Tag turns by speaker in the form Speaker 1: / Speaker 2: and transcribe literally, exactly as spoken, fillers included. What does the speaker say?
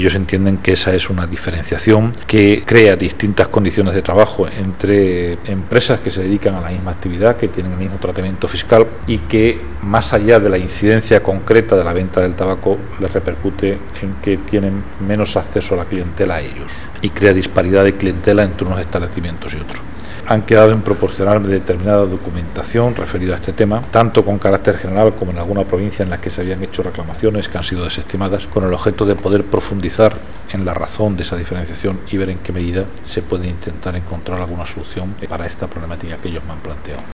Speaker 1: Ellos entienden que esa es una diferenciación que crea distintas condiciones de trabajo entre empresas que se dedican a la misma actividad, que tienen el mismo tratamiento fiscal y que, más allá de la incidencia concreta de la venta del tabaco, les repercute en que tienen menos acceso a la clientela a ellos y crea disparidad de clientela entre unos establecimientos y otros. Han quedado en proporcionarme determinada documentación referida a este tema, tanto con carácter general como en alguna provincia en la que se habían hecho reclamaciones que han sido desestimadas, con el objeto de poder profundizar en la razón de esa diferenciación y ver en qué medida se puede intentar encontrar alguna solución para esta problemática que ellos me han planteado.